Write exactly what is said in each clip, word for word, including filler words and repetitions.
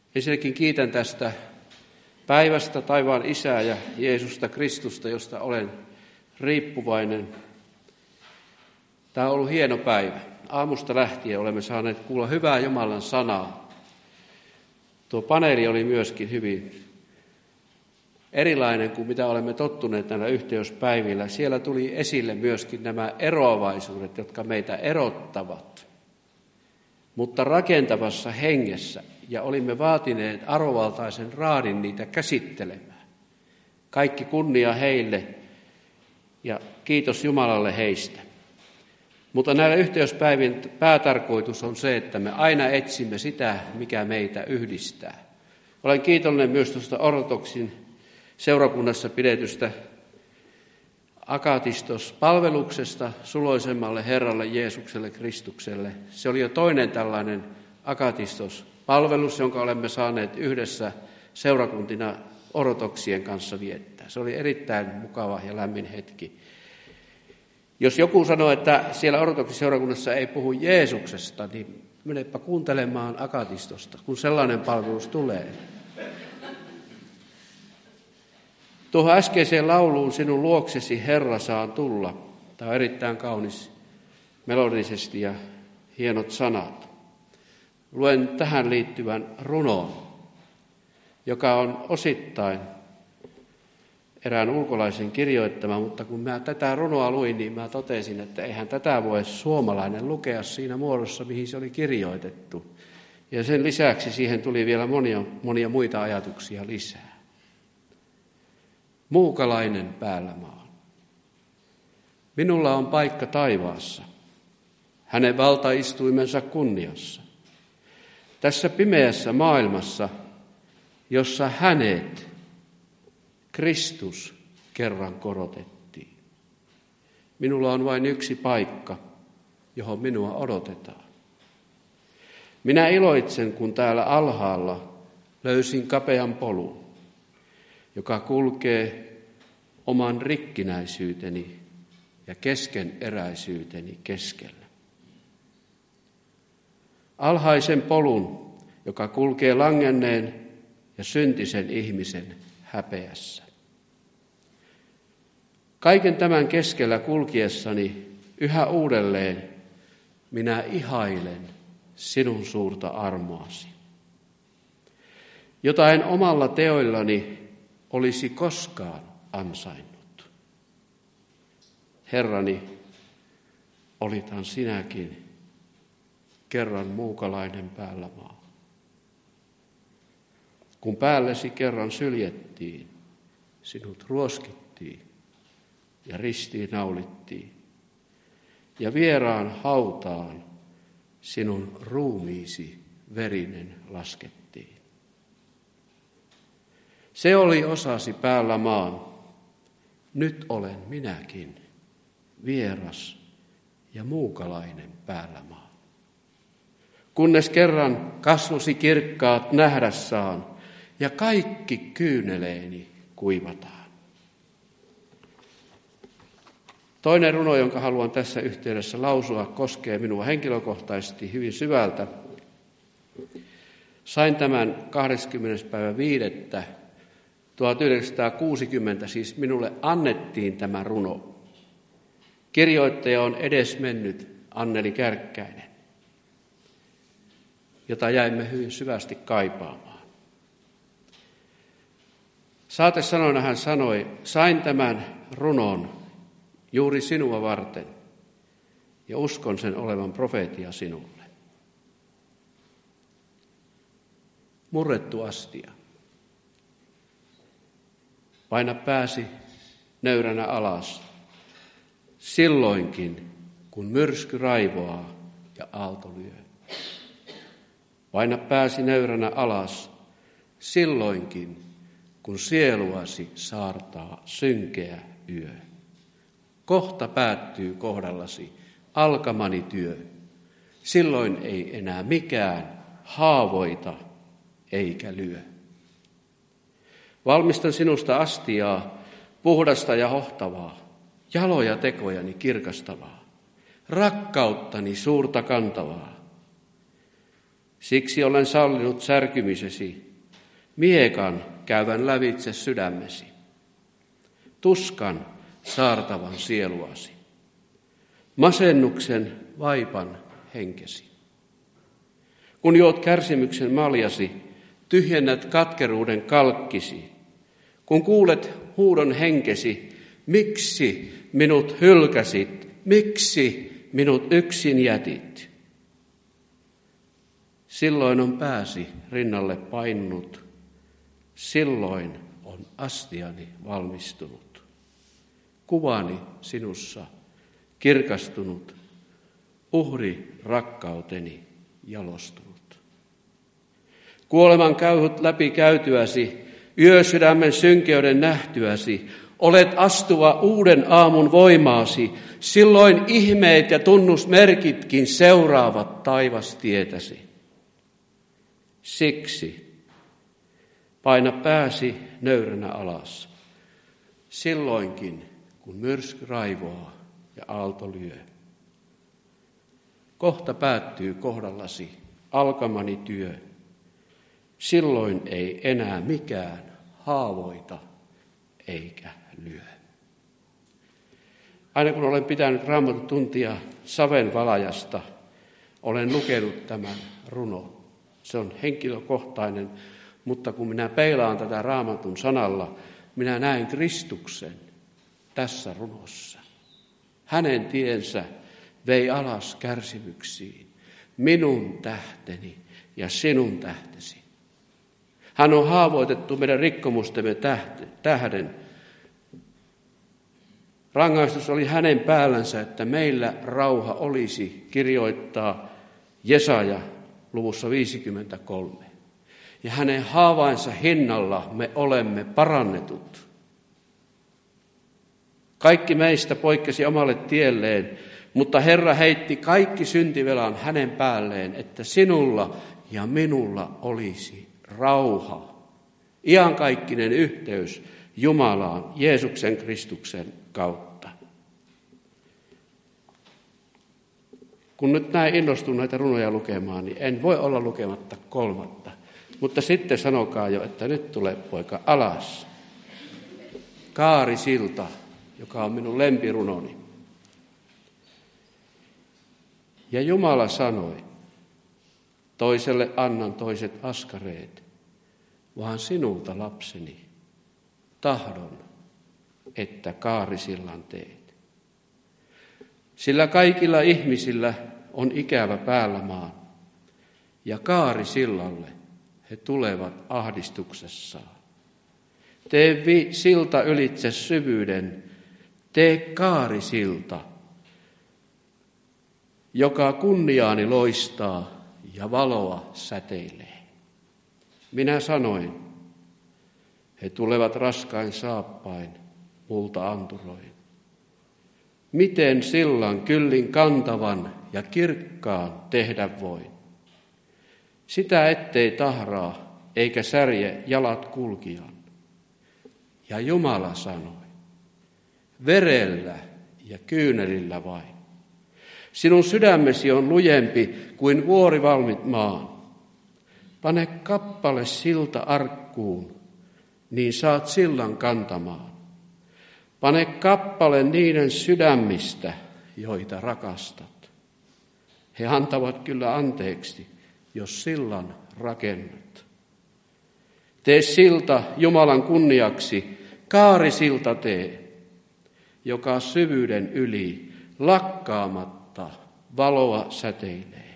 Ensinnäkin kiitän tästä päivästä taivaan Isää ja Jeesusta Kristusta, josta olen riippuvainen. Tämä on ollut hieno päivä. Aamusta lähtien olemme saaneet kuulla hyvää Jumalan sanaa. Tuo paneeli oli myöskin hyvin erilainen kuin mitä olemme tottuneet näillä yhteyspäivillä. Siellä tuli esille myöskin nämä eroavaisuudet, jotka meitä erottavat, mutta rakentavassa hengessä. Ja olimme vaatineet arvovaltaisen raadin niitä käsittelemään. Kaikki kunnia heille ja kiitos Jumalalle heistä. Mutta näillä yhteyspäivien päätarkoitus on se, että me aina etsimme sitä, mikä meitä yhdistää. Olen kiitollinen myös tuosta ortodoksin seurakunnassa pidetystä akatistos-palveluksesta suloisemmalle Herralle Jeesukselle Kristukselle. Se oli jo toinen tällainen akatistos-palvelus, jonka olemme saaneet yhdessä seurakuntina ortodoksien kanssa viettää. Se oli erittäin mukava ja lämmin hetki. Jos joku sanoo, että siellä ortodoksiseurakunnassa ei puhu Jeesuksesta, niin menepä kuuntelemaan akatistosta, kun sellainen palvelus tulee. Tuohon äskeiseen lauluun Sinun luoksesi Herra saan tulla. Tämä on erittäin kaunis melodisesti ja hienot sanat. Luen tähän liittyvän runon, joka on osittain erään ulkolaisen kirjoittama, mutta kun mä tätä runoa luin, niin mä totesin, että eihän tätä voi suomalainen lukea siinä muodossa, mihin se oli kirjoitettu. Ja sen lisäksi siihen tuli vielä monia, monia muita ajatuksia lisää. Muukalainen päällä maan. Minulla on paikka taivaassa, hänen valtaistuimensa kunniassa. Tässä pimeässä maailmassa, jossa hänet, Kristus, kerran korotettiin. Minulla on vain yksi paikka, johon minua odotetaan. Minä iloitsen, kun täällä alhaalla löysin kapean polun, joka kulkee oman rikkinäisyyteni ja keskeneräisyyteni keskellä. Alhaisen polun, joka kulkee langenneen ja syntisen ihmisen häpeässä. Kaiken tämän keskellä kulkiessani yhä uudelleen minä ihailen sinun suurta armoasi, jota en omalla teoillani olisi koskaan ansainnut. Herrani, olithan sinäkin kerran muukalainen päällä maa. Kun päällesi kerran syljettiin, sinut ruoskittiin ja ristiin naulittiin, ja vieraan hautaan sinun ruumiisi verinen laskettiin. Se oli osasi päällä maan, nyt olen minäkin vieras ja muukalainen päällä maan. Kunnes kerran kasvosi kirkkaat nähdä saan, ja kaikki kyyneleeni kuivataan. Toinen runo, jonka haluan tässä yhteydessä lausua, koskee minua henkilökohtaisesti hyvin syvältä. Sain tämän kahdeskymmenes päivä viidettä tuhatyhdeksänsataakuusikymmentä, siis minulle annettiin tämä runo. Kirjoittaja on edesmennyt Anneli Kärkkäinen, jota jäimme hyvin syvästi kaipaamaan. Saatesanoina hän sanoi, sain tämän runon juuri sinua varten ja uskon sen olevan profeetia sinulle. Murrettu astia. Paina pääsi nöyränä alas, silloinkin kun myrsky raivoaa ja aalto lyö. Paina pääsi nöyränä alas, silloinkin kun sieluasi saartaa synkeä yö. Kohta päättyy kohdallasi alkamani työ. Silloin ei enää mikään haavoita eikä lyö. Valmistan sinusta astiaa, puhdasta ja hohtavaa, jaloja tekojani kirkastavaa, rakkauttani suurta kantavaa. Siksi olen sallinut särkymisesi, miekan käyvän lävitse sydämesi, tuskan saartavan sieluasi, masennuksen vaipan henkesi. Kun juot kärsimyksen maljasi, tyhjennät katkeruuden kalkkisi. Kun kuulet huudon henkesi, miksi minut hylkäsit, miksi minut yksin jätit? Silloin on pääsi rinnalle painunut, silloin on astiani valmistunut. Kuvani sinussa kirkastunut, uhri rakkauteni jalostunut. Kuoleman käyhut läpi käytyäsi, yösydämen synkeyden nähtyäsi, olet astuva uuden aamun voimaasi, silloin ihmeet ja tunnusmerkitkin seuraavat taivastietäsi. Siksi paina pääsi nöyränä alas, silloinkin kun myrsky raivoaa ja aalto lyö. Kohta päättyy kohdallasi alkamani työ, silloin ei enää mikään haavoita eikä lyö. Aina kun olen pitänyt Raamatun tuntia Saven valajasta, olen lukenut tämän runon. Se on henkilökohtainen, mutta kun minä peilaan tätä Raamatun sanalla, minä näen Kristuksen tässä runossa. Hänen tiensä vei alas kärsimyksiin, minun tähteni ja sinun tähtesi. Hän on haavoitettu meidän rikkomustemme tähden. Rangaistus oli hänen päällänsä, että meillä rauha olisi, kirjoittaa Jesaja luvussa viisikymmentäkolme. Ja hänen haavainsa hinnalla me olemme parannetut. Kaikki meistä poikkesi omalle tielleen, mutta Herra heitti kaikki syntivelan hänen päälleen, että sinulla ja minulla olisi rauha. Iankaikkinen yhteys Jumalaan Jeesuksen Kristuksen kautta. Kun nyt näin innostun näitä runoja lukemaan, niin en voi olla lukematta kolmatta. Mutta sitten sanokaa jo, että nyt tulee poika alas. Kaarisilta, joka on minun lempirunoni. Ja Jumala sanoi, toiselle annan toiset askareet, vaan sinulta lapseni tahdon, että kaarisillan teet. Sillä kaikilla ihmisillä on ikävä päällä maan, ja kaarisillalle he tulevat ahdistuksessaan. Tee vi- silta ylitse syvyyden, tee kaarisilta, joka kunniaani loistaa ja valoa säteilee. Minä sanoin, he tulevat raskain saappain, multa anturoin. Miten sillan kyllin kantavan ja kirkkaan tehdä voin? Sitä ettei tahraa eikä särje jalat kulkijan. Ja Jumala sanoi, verellä ja kyynelillä vain. Sinun sydämesi on lujempi kuin vuorivalmit maan. Pane kappale silta arkkuun, niin saat sillan kantamaan. Pane kappale niiden sydämistä, joita rakastat. He antavat kyllä anteeksi, jos sillan rakennat. Tee silta Jumalan kunniaksi, kaarisilta tee, joka syvyyden yli lakkaamatta valoa säteilee.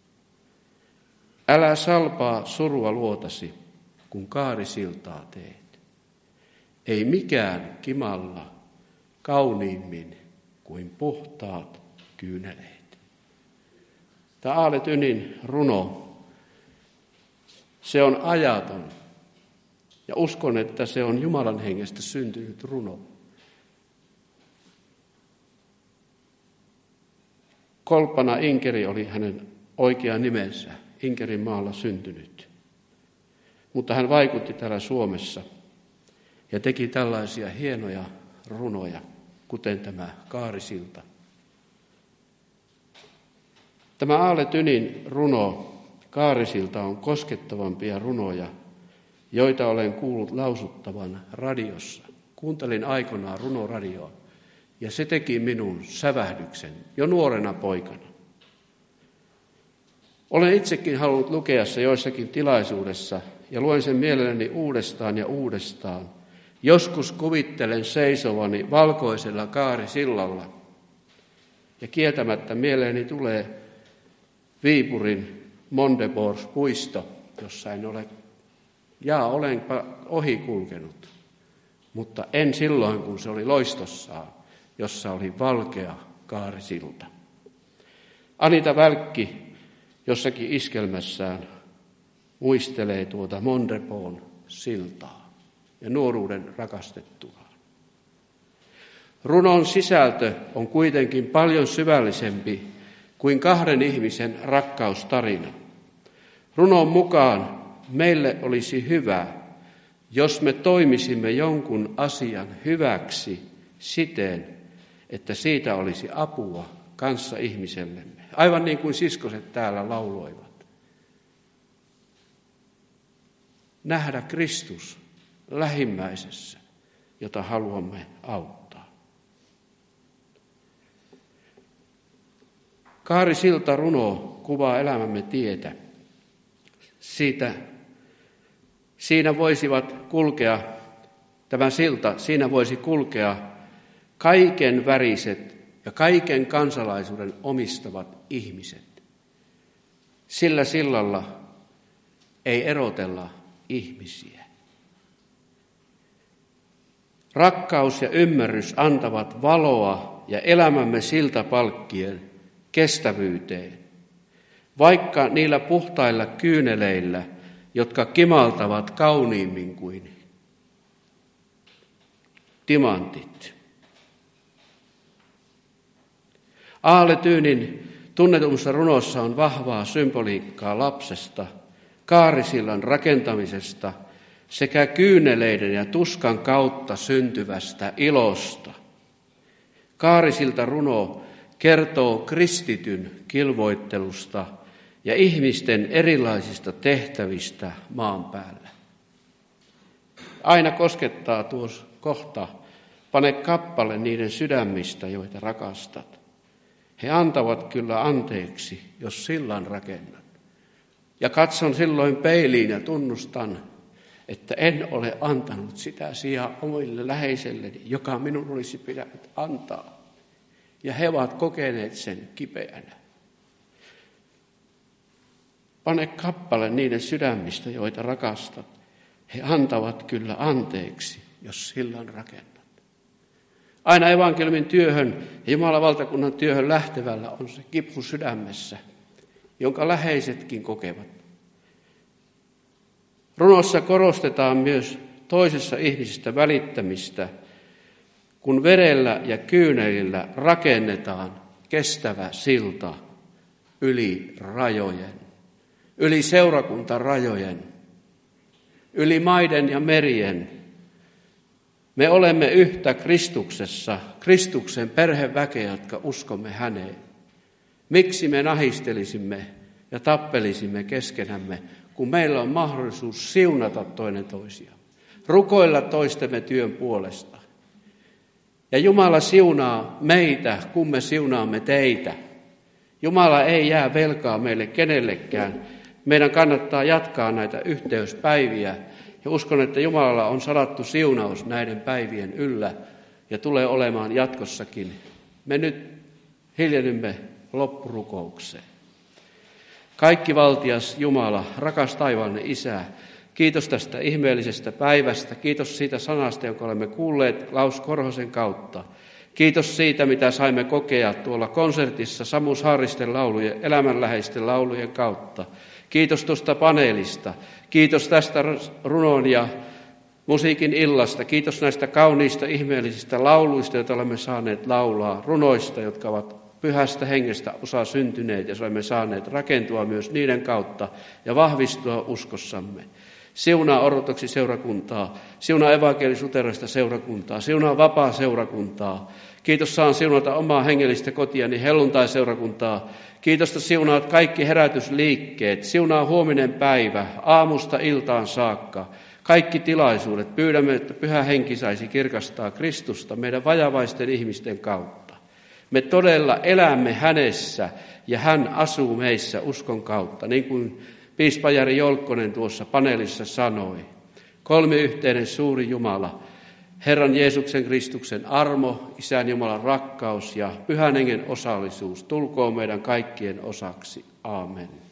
Älä salpaa surua luotasi, kun kaarisiltaa teet. Ei mikään kimalla kauniimmin kuin puhtaat kyyneleet. Tämä Aale Tynin runo, se on ajaton. Ja uskon, että se on Jumalan hengestä syntynyt runo. Kolpana Inkeri oli hänen oikea nimensä, Inkerin maalla syntynyt. Mutta hän vaikutti täällä Suomessa ja teki tällaisia hienoja runoja, kuten tämä Kaarisilta. Tämä Aale Tynin runo Kaarisilta on koskettavampia runoja, joita olen kuullut lausuttavan radiossa. Kuuntelin aikoinaan runoradioa, ja se teki minun sävähdyksen jo nuorena poikana. Olen itsekin halunnut lukea se joissakin tilaisuudessa, ja luen sen mielelläni uudestaan ja uudestaan. Joskus kuvittelen seisovani valkoisella Kaarisillalla, ja kieltämättä mieleeni tulee Viipurin Mondebors-puisto, jossa en ole, jaa, olenpa ohi kulkenut, mutta en silloin, kun se oli loistossaan, jossa oli valkea Kaarisilta. Anita Välkki jossakin iskelmässään muistelee tuota Mondebon siltaa ja nuoruuden rakastettua. Runon sisältö on kuitenkin paljon syvällisempi kuin kahden ihmisen rakkaustarina. Runon mukaan meille olisi hyvä, jos me toimisimme jonkun asian hyväksi siten, että siitä olisi apua kanssa ihmisellemme. Aivan niin kuin siskoset täällä lauloivat. Nähdä Kristus lähimmäisessä, jota haluamme auttaa. Kaarisilta runo kuvaa elämämme tietä. Siitä, siinä voisivat kulkea, tämä silta, siinä voisi kulkea kaiken väriset ja kaiken kansalaisuuden omistavat ihmiset. Sillä sillalla ei erotella ihmisiä. Rakkaus ja ymmärrys antavat valoa ja elämämme siltapalkkien kestävyyteen, vaikka niillä puhtailla kyyneleillä, jotka kimaltavat kauniimmin kuin timantit. Aale Tyynin tunnetumassa runossa on vahvaa symboliikkaa lapsesta, Kaarisillan rakentamisesta sekä kyyneleiden ja tuskan kautta syntyvästä ilosta. Kaarisilta runo kertoo kristityn kilvoittelusta ja ihmisten erilaisista tehtävistä maan päällä. Aina koskettaa tuossa kohta, pane kappale niiden sydämistä, joita rakastat. He antavat kyllä anteeksi, jos sillan rakennat. Ja katson silloin peiliin ja tunnustan, että en ole antanut sitä sijaa omille läheiselleni, joka minun olisi pitänyt antaa. Ja he ovat kokeneet sen kipeänä. Pane kappale niiden sydämistä, joita rakastat. He antavat kyllä anteeksi, jos sillan rakennat. Aina evankeliumin työhön ja Jumalan valtakunnan työhön lähtevällä on se kipu sydämessä, jonka läheisetkin kokevat. Runossa korostetaan myös toisessa ihmisistä välittämistä, kun verellä ja kyynelillä rakennetaan kestävä silta yli rajojen, yli seurakuntarajojen, yli maiden ja merien. Me olemme yhtä Kristuksessa, Kristuksen perheväkeä, jotka uskomme häneen. Miksi me nahistelisimme ja tappelisimme keskenämme, kun meillä on mahdollisuus siunata toinen toisia, rukoilla toistemme työn puolesta. Ja Jumala siunaa meitä, kun me siunaamme teitä. Jumala ei jää velkaa meille kenellekään. Meidän kannattaa jatkaa näitä yhteyspäiviä. Ja uskon, että Jumalalla on salattu siunaus näiden päivien yllä ja tulee olemaan jatkossakin. Me nyt hiljennymme loppurukoukseen. Kaikki valtias Jumala, rakas taivaallinen Isä, kiitos tästä ihmeellisestä päivästä. Kiitos siitä sanasta, jonka olemme kuulleet Klaus Korhosen kautta. Kiitos siitä, mitä saimme kokea tuolla konsertissa Samu Saaristen laulujen, elämänläheisten laulujen kautta. Kiitos tuosta paneelista. Kiitos tästä runon ja musiikin illasta. Kiitos näistä kauniista, ihmeellisistä lauluista, joita olemme saaneet laulaa. Runoista, jotka ovat pyhästä hengestä osa syntyneet ja olemme saaneet rakentua myös niiden kautta ja vahvistua uskossamme. Siunaa ortodoksiseurakuntaa, siunaa evankelis-luterilaista seurakuntaa, siunaa vapaa-seurakuntaa. Kiitos saan siunata omaa hengellistä kotiani helluntai-seurakuntaa. Kiitosta siunaat kaikki herätysliikkeet. Siunaa huominen päivä aamusta iltaan saakka. Kaikki tilaisuudet. Pyydämme, että Pyhä Henki saisi kirkastaa Kristusta meidän vajavaisten ihmisten kautta. Me todella elämme hänessä ja hän asuu meissä uskon kautta. Niin kuin piispa Jari Jolkkonen tuossa paneelissa sanoi. Kolmiyhteinen suuri Jumala. Herran Jeesuksen Kristuksen armo, Isän Jumalan rakkaus ja Pyhän Hengen osallisuus tulkoon meidän kaikkien osaksi. Aamen.